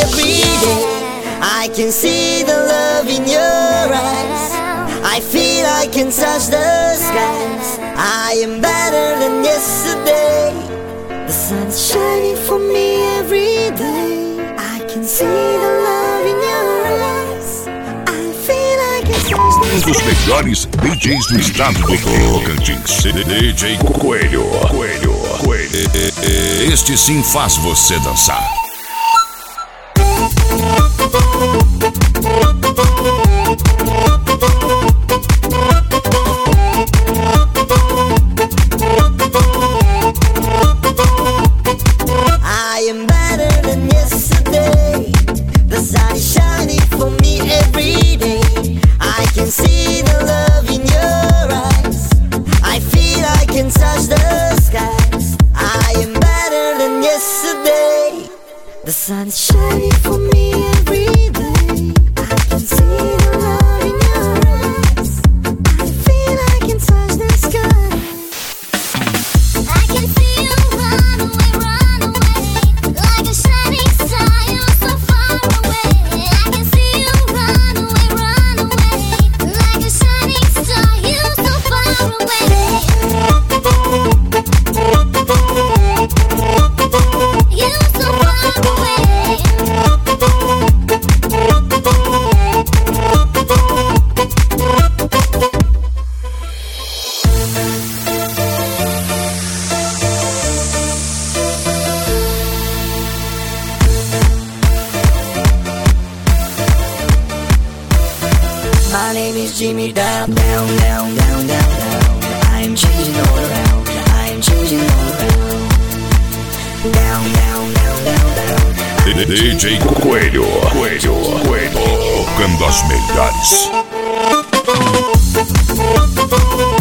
every day. I can see the love in your eyes. I feel I can touch the skies. I am better than yesterday. The sun's shining for me every day. I can see the love in your eyes. I feel I can touch the skies. Dos melhores DJs do estado do Tocantins, DJ Coelho. Este sim faz você dançar. I am better than yesterday. The sun is shining for me every day. I can see the love in your eyes. I feel I can touch the skies. I am better than yesterday. The sun is shining for me every day. I can see the love in your eyes. I feel I can touch the sky. I can see you run away, like a shining star. You're so far away. I can see you run away, like a shining star. You're so far away. You're so far away. My name is Jimmy. Down, down, down, down, down, down. I'm changing all around. I'm changing all around. Down, down, down, down, down. DJ Coelho. Tocando as melhores.